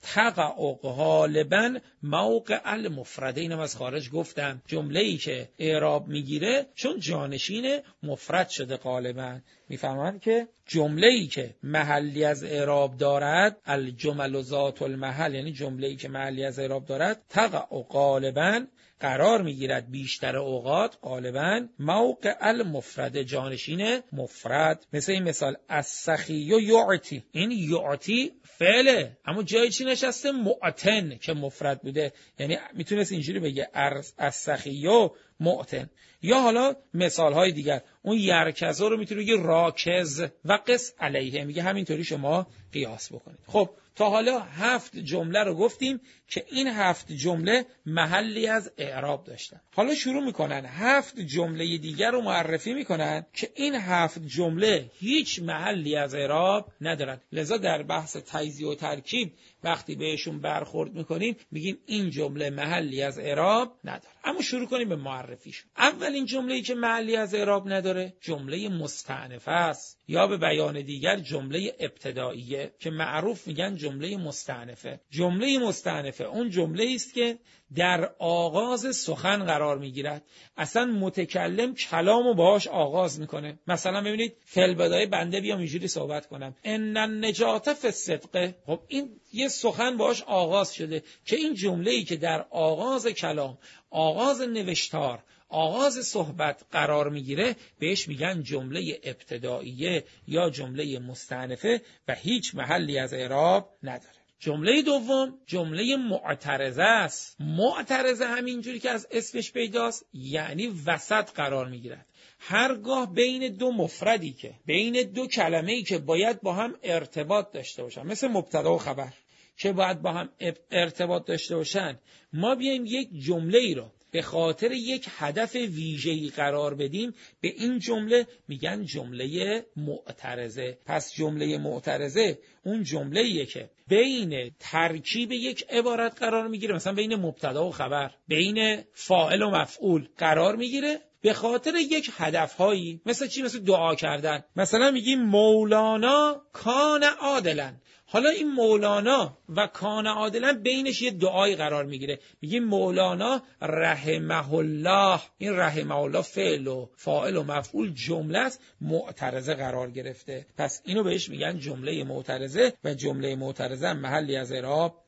تقع غالبا موقع المفرد. اینم از خارج گفتم، جمله‌ای که اعراب میگیره چون جانشین مفرد شده غالبا. میفهمند که جمله‌ای که محلی از اعراب دارد الجمل ذات المحل، یعنی جمله‌ای که محلی از اعراب دارد تقع غالبا قرار میگیرد بیشتر اوقات غالبا موقع المفرد، جانشین مفرد. مثل این مثال السخی یعطی، این یعطی فعله اما جای چی نشسته؟ معتن که مفرد بوده، یعنی میتونست اینجوری بگه السخی معتن. یا حالا مثال های دیگر، اون یرکزه رو میتونه بگه راکز و قس علیه، میگه همینطوری شما قیاس بکنید. خب تا حالا هفت جمله رو گفتیم که این هفت جمله محلی از اعراب داشتن. حالا شروع میکنن هفت جمله دیگر رو معرفی میکنن که این هفت جمله هیچ محلی از اعراب ندارن. لذا در بحث تجزیه و ترکیب وقتی بهشون برخورد میکنیم میگیم این جمله محلی از اعراب نداره. اما شروع کنیم به معرفیشون. اولین جمله‌ای که محلی از اعراب نداره جمله مستأنفه است، یا به بیان دیگر جمله ابتداییه که معروف میگن جمله مستأنفه. جمله مستأنفه اون جمله است که در آغاز سخن قرار میگیرد، اصلا متکلم کلامو باهاش آغاز میکنه. مثلا ببینید فعل بنده بیام اینجوری صحبت کنم ان النجات فی الصدق، خب این یه سخن باهاش آغاز شده که این جمله‌ای که در آغاز کلام، آغاز نوشتار، آغاز صحبت قرار میگیره بهش میگن جمله ابتداییه یا جمله مستأنفه و هیچ محلی از اعراب نداره. جمله دوم جمله معترضه است. معترضه همینجوری که از اسمش پیداست یعنی وسط قرار میگیرد. هرگاه بین دو مفردی که بین دو کلمه‌ای که باید با هم ارتباط داشته باشن، مثل مبتدا و خبر که باید با هم ارتباط داشته باشن، ما بیایم یک جمله‌ای رو به خاطر یک هدف ویژه‌ای قرار بدیم، به این جمله میگن جمله معترضه. پس جمله معترضه اون جمله‌ایه که بین ترکیب یک عبارت قرار میگیره، مثلا بین مبتدا و خبر، بین فاعل و مفعول قرار میگیره به خاطر یک هدفهایی. مثل چی؟ مثل دعا کردن. مثلا میگیم مولانا کان عادلا. حالا این مولانا و کان عادلا بینش یه دعایی قرار میگیره، میگیم مولانا رحمه الله. این رحمه الله فعل و فاعل و مفعول جمله است، معترضه قرار گرفته. پس اینو بهش میگن جمله معترضه و جمله معترضه محلی از اعراب نداره.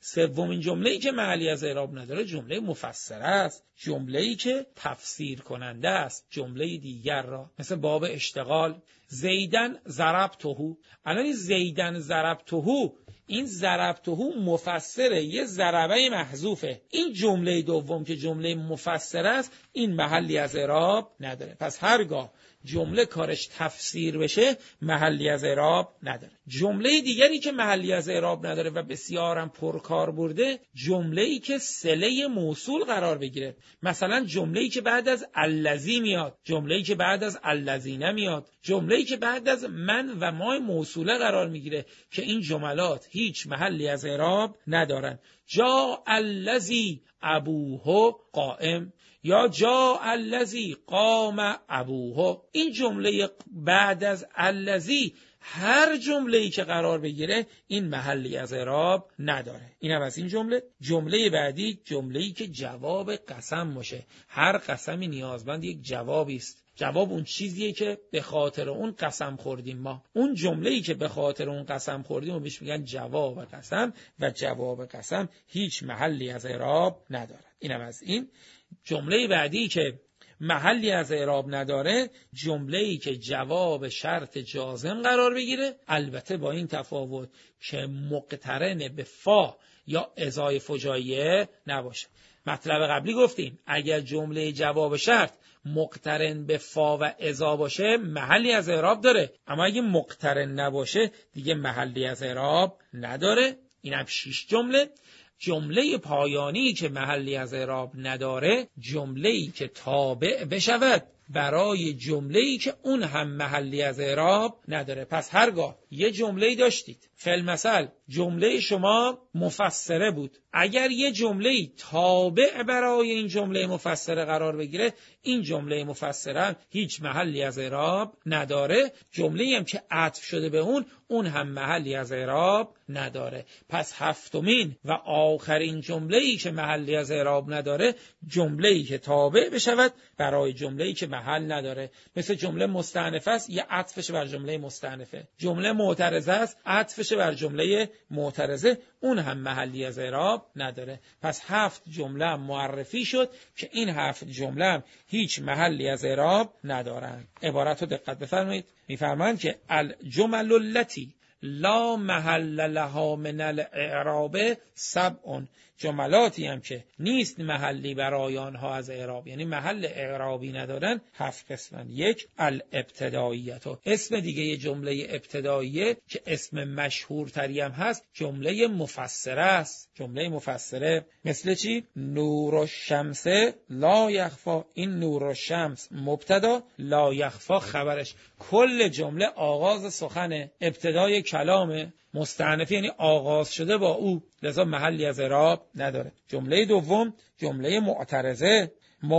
سومین جمله‌ای که محلی از اعراب نداره جمله مفسره است، جمله‌ای که تفسیر کننده است جمله دیگر را، مثل باب اشتغال زیدن ضربته. الان این زیدن ضربته، این ضربته مفسره، یه ضربه محذوفه. این جمله دوم که جمله مفسره است این محلی از اعراب نداره. پس هرگاه جمله کارش تفسیر بشه محلی از اعراب نداره. جمله دیگری که محلی از اعراب نداره و بسیارم پرکار برده، جمله‌ای که صله موصول قرار بگیره. مثلا جمله‌ای که بعد از الذی میاد، جمله‌ای که بعد از الذین میاد، جمله‌ای که بعد از من و ما موصوله قرار میگیره که این جملات هیچ محلی از اعراب ندارن. جاء الذی ابوه قائم یا جاء الذی قام ابوه. این جمله بعد از الذی هر جمله‌ای که قرار بگیره این محلی از اعراب نداره. اینم از این جمله. جمله بعدی جمله‌ای که جواب قسم باشه. هر قسمی نیازمند یک جوابی است. جواب اون چیزیه که به خاطر اون قسم خوردیم ما. اون جمله‌ای که به خاطر اون قسم خوردیم و بهش میگن جواب قسم، و جواب قسم هیچ محلی از اعراب نداره. اینم از این. جمله بعدی که محلی از اعراب نداره جمله‌ای که جواب شرط جازم قرار بگیره، البته با این تفاوت که مقترن به فا یا ازای فجاییه نباشه. مطلب قبلی گفتیم اگر جمله جواب شرط مقترن به فا و ازا باشه محلی از اعراب داره، اما اگه مقترن نباشه دیگه محلی از اعراب نداره. اینم شش جمله. جمله پایانی که محلی از اعراب نداره جمله‌ای که تابع بشود برای جمله‌ای که اون هم محلی از اعراب نداره. پس هرگاه یه جمله‌ای داشتید، فالمثل جمله شما مفسره بود، اگر یه جمله‌ای تابع برای این جمله مفسره قرار بگیره این جمله مفسره هیچ محلی از اعراب نداره. جمله‌ای هم که عطف شده به اون اون هم محلی از اعراب نداره. پس هفتمین و آخرین جمله‌ای که محلی از اعراب نداره جمله‌ای که تابع بشود برای جمله‌ای که محل نداره. مثل جمله مستأنفه است، یه عطفش بر جمله مستأنفه. جمله معترضه است، عطفش بر جمله معترضه، اون هم محلی از اعراب نداره. پس هفت جمله هم معرفی شد که این هفت جمله هم هیچ محلی از اعراب ندارند. عبارت رو دقت بفرمایید. میفرمایند که الجمل التي لا محل لها من الاعراب سبع، جملاتی هم که نیست محلی برای آنها از اعراب، یعنی محل اعرابی ندارن، هفت قسمن. یک، الابتداییه، اسم دیگه یه جمله ابتداییه که اسم مشهورتری هم هست جمله مفسره است. جمله مفسره مثل چی؟ نور الشمس لا یخفا. این نور الشمس مبتدا، لا یخفا خبرش. کل جمله آغاز سخنه، ابتدای کلامه، مستأنف یعنی آغاز شده با او، لذا محلی از اعراب نداره. جمله دوم جمله معترضه.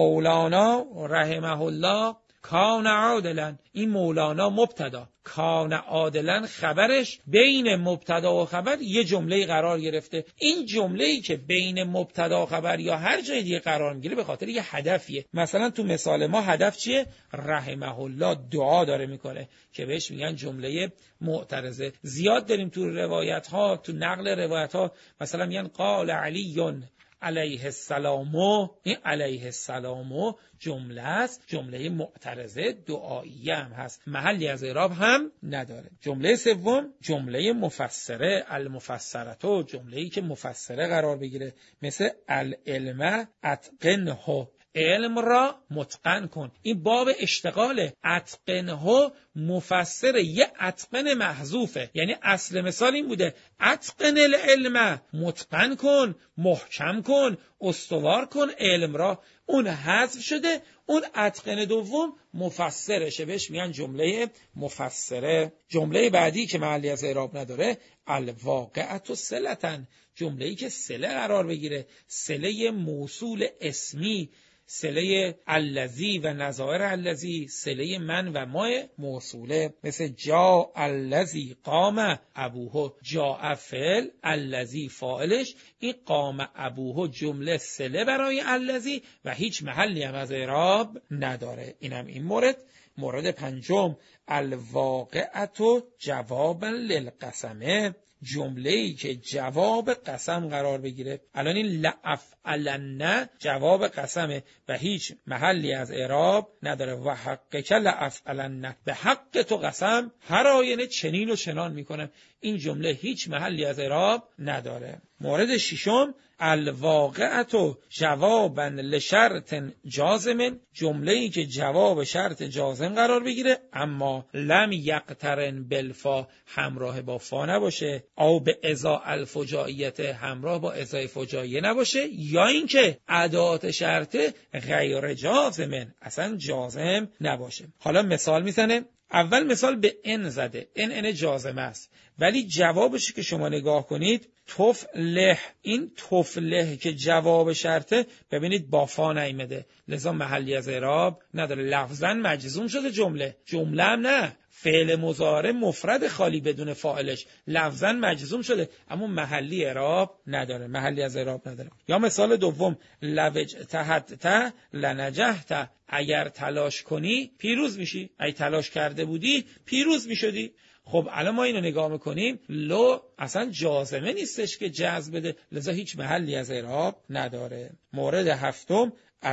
مولانا رحمه الله کان عادلا. این مولانا مبتدا، کان عادلا خبرش، بین مبتدا و خبر یه جمله قرار گرفته. این جمله‌ای که بین مبتدا و خبر یا هر جای دیگه قرار میگیره به خاطر یه هدفیه. مثلا تو مثال ما هدف چیه؟ رحمه الله دعا داره میکنه که بهش میگن جمله معترضه. زیاد داریم تو روایت ها، تو نقل روایت ها مثلا میگن قال علی علیه السلام. این علیه السلام جمله است، جمله معترضه دعایی هم هست، محلی از اعراب هم نداره. جمله سوم جمله مفسره، المفسرتو، جمله‌ای که مفسره قرار بگیره، مثل العلم اتقنه، علم را متقن کن. این باب اشتغاله. اتقنه مفسر یه اتقن محذوفه، یعنی اصل مثال این بوده اتقن العلم، متقن کن، محکم کن، استوار کن علم را. اون حذف شده، اون اتقن دوم مفسرشه، بهش میگن جمله مفسره. جمله بعدی که محلی از اعراب نداره الواقعة صلة، جمله‌ای که صله قرار بگیره، صله موصول اسمی، صله الذی و نظائر الذی، صله من و ما موصوله، مثل جاء الذی قام ابوه. جاء فعل، الذی فاعلش، این قام ابوه جمله صله برای الذی و هیچ محلی هم از اعراب نداره. اینم این مورد. مورد پنجم الواقعة جوابا للقسمه، جمله‌ای که جواب قسم قرار بگیره. الان این لأفعلن جواب قسمه و هیچ محلی از اعراب نداره. و حقک لأفعلن، به حق تو قسم هر آینه چنین و چنان میکنم. این جمله هیچ محلی از اعراب نداره. مورد ششم، الواقعه جوابا لشرط جازم، جمله‌ای که جواب شرط جازم قرار بگیره اما لم یقترن بالفا، همراه با فا نباشه، او به ازا الفجائیت، همراه با ازای فجائیه نباشه، یا اینکه ادات شرط غیر جازم، اصلا جازم نباشه. حالا مثال میزنه. اول مثال به ان زده، ان ان جازم است، ولی جوابش که شما نگاه کنید تفلح، این تفلح که جواب شرطه ببینید با فا نیامده، لذا محلی از اعراب نداره. لفظاً مجزوم شده جمله، جمله هم نه، فعل مضارع مفرد خالی بدون فاعلش لفظاً مجزوم شده اما محلی اعراب نداره، محلی از اعراب نداره. یا مثال دوم، لوجتهدت لنجحت، اگر تلاش کنی پیروز میشی، اگه تلاش کرده بودی پیروز میشدی. خب الان ما اینو نگاه میکنیم، لو اصلا جازمه نیستش که جزم بده، لذا هیچ محلی از اعراب نداره. مورد هفتم،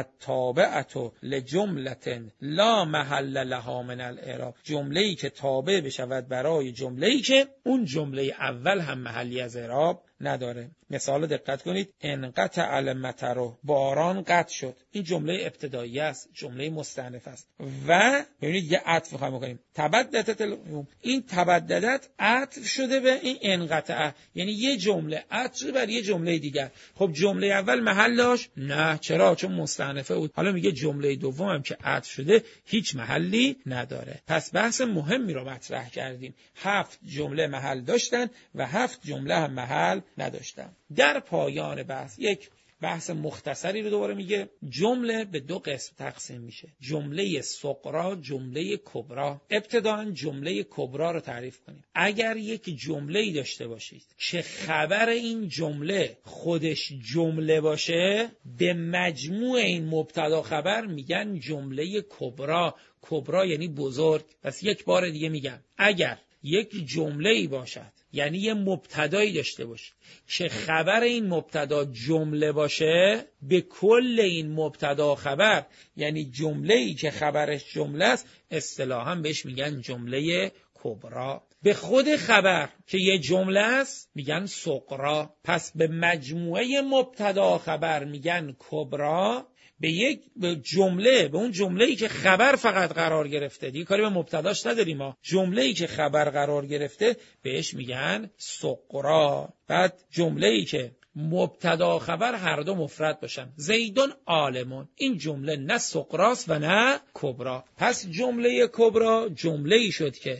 التابعه لجمله لا محل لها من الاعراب، جمله‌ای که تابع بشود برای جمله‌ای که اون جمله اول هم محلی از اعراب نداره. مثال دقت کنید، انقطع المطر، باران قطع شد، این جمله ابتدایی است، جمله مستأنف است. و ببینید یه عطف می‌خوایم بکنیم، تبددت، این تبددت عطف شده به این انقطع، یعنی یه جمله عطف شده بر یه جمله دیگر. خب جمله اول محل داشت؟ نه. چرا؟ چون مستأنفه بود. حالا میگه جمله دوم هم که عطف شده هیچ محلی نداره. پس بحث مهمی رو مطرح کردیم، هفت جمله محل داشتن و هفت جمله هم محل نداشتن. در پایان بحث یک بحث مختصری رو دوباره میگه. جمله به دو قسم تقسیم میشه، جمله صغرا، جمله کبرا. ابتداً جمله کبرا رو تعریف کنیم. اگر یک جمله‌ای داشته باشید که خبر این جمله خودش جمله باشه، به مجموع این مبتدا خبر میگن جمله کبرا. کبرا یعنی بزرگ. پس یک بار دیگه میگم، اگر یک جمله‌ای باشد، یعنی یه مبتدایی داشته باشه که خبر این مبتدا جمله باشه، به کل این مبتدا خبر، یعنی جمله‌ای که خبرش جمله است، اصطلاحاً بهش میگن جمله کبرا. به خود خبر که یه جمله است میگن صغرا. پس به مجموعه مبتدا خبر میگن کبرا. به یک به جمله، به اون جمله‌ای که خبر فقط قرار گرفته، دیگه کاری به مبتداش نداریم ما، جمله‌ای که خبر قرار گرفته بهش میگن صغرا. بعد جمله‌ای که مبتدا خبر هر دو مفرد باشن، زیدون عالمون، این جمله نه صغراست و نه کبرا. پس جمله کبرا جمله‌ای شد که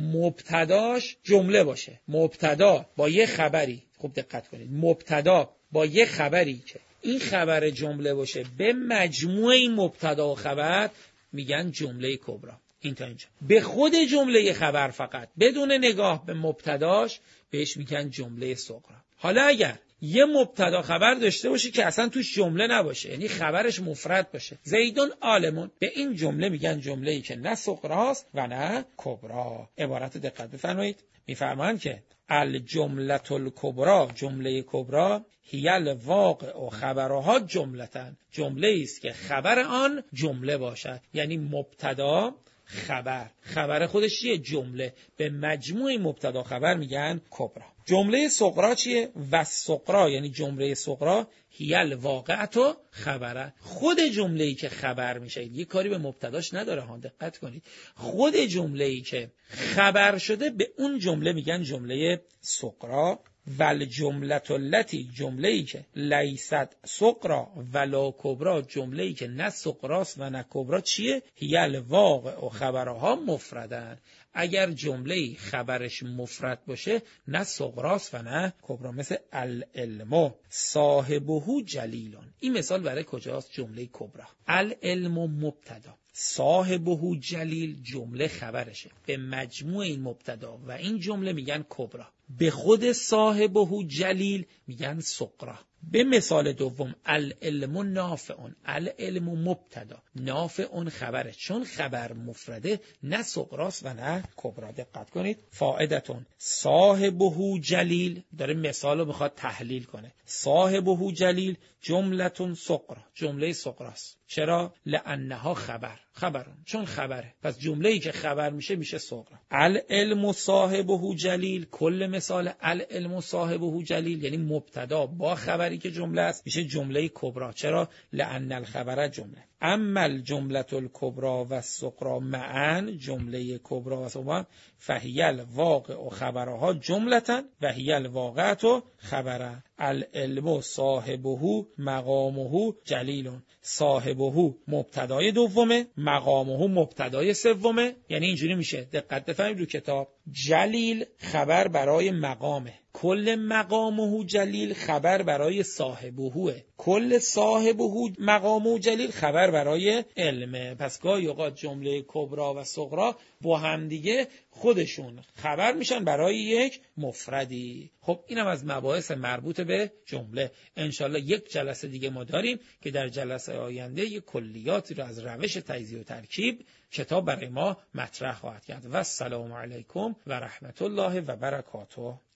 مبتداش جمله باشه، مبتدا با یه خبری، خوب دقت کنید، مبتدا با یه خبری که این خبر جمله باشه، به مجموع این مبتدا و خبر میگن جمله کبرا. این تا اینجا. به خود جمله خبر فقط بدون نگاه به مبتداش بهش میگن جمله صغرا. حالا اگر یه مبتدا خبر داشته باشه که اصلا توش جمله نباشه، یعنی خبرش مفرد باشه، زیدون عالمون، به این جمله میگن جمله‌ای که نه صغراست و نه کبرا. عبارت دقت بفرمایید، میفرمایند که الجمله الکبرا، جمله کبرا، هی الواقع و خبرها جملتن، جمله است که خبر آن جمله باشد، یعنی مبتدا خبر، خبر خودش چیه؟ جمله، به مجموع مبتدا خبر میگن کبرا. جمله صغرا چیه؟ و صغرا یعنی جمله صغرا، هی الواقعه و خبره، خود جمله‌ای که خبر میشه، یه کاری به مبتداش نداره ها، دقت کنید، خود جمله‌ای که خبر شده به اون جمله میگن جمله صغرا. ول جمله التی، جمله‌ای که لیست صغرا ولا کبرا، جمله‌ای که نه صغراست و نه کبرا چیه؟ هی الواقع و خبرها مفردن. اگر جمله‌ای خبرش مفرد باشه نه صغراست و نه کبرا، مثل العلم صاحبه جلیلون. این مثال برای کجاست؟ جمله کبرا. العلم مبتدا، صاحبه جلیل جمله خبرشه، به مجموع این مبتدا و این جمله میگن کبرا، به خود صاحبه جلیل میگن صغرا. به مثال دوم العلم نافع، العلم مبتدا، نافع خبره، چون خبر مفرده نه صغراست و نه کبرا. دقت کنید. فائدتون صاحبه جلیل، داره مثالو میخواد تحلیل کنه. صاحبه جلیل جملتون صغرا، جمله صغراست. چرا؟ لانها خبر، خبرون، چون خبره، پس جمله‌ای که خبر میشه میشه صغرا. العلم صاحبه جلیل، کل مثال العلم صاحبه جلیل یعنی مبتدا با خبری که جمله است میشه جمله کبرا. چرا؟ لان الخبر جمله. اما الجمله الکبرا و الصغرا معا، جمله کبرا و صغرا فهی الواقع و خبرها جملتا و هی الواقعه خبرا. العلم صاحبه مقامه جلیل، صاحبه مبتدای دومه، مقامه مبتدای سومه. یعنی اینجوری میشه، دقت بفرمایید رو کتاب، جلیل خبر برای مقامه، کل مقامه جلیل خبر برای صاحبه، کل صاحبه مقامه جلیل خبر برای علمه. پس گاهی اوقات جمله کبرا و صغرا با هم دیگه خودشون خبر میشن برای یک مفردی. خب اینم از مباحث مربوط به جمله. انشالله یک جلسه دیگه ما داریم که در جلسه آینده یک کلیاتی رو از روش تجزیه و ترکیب کتاب برای ما مطرح خواهد کرد. و السلام علیکم و رحمت الله و برکاته.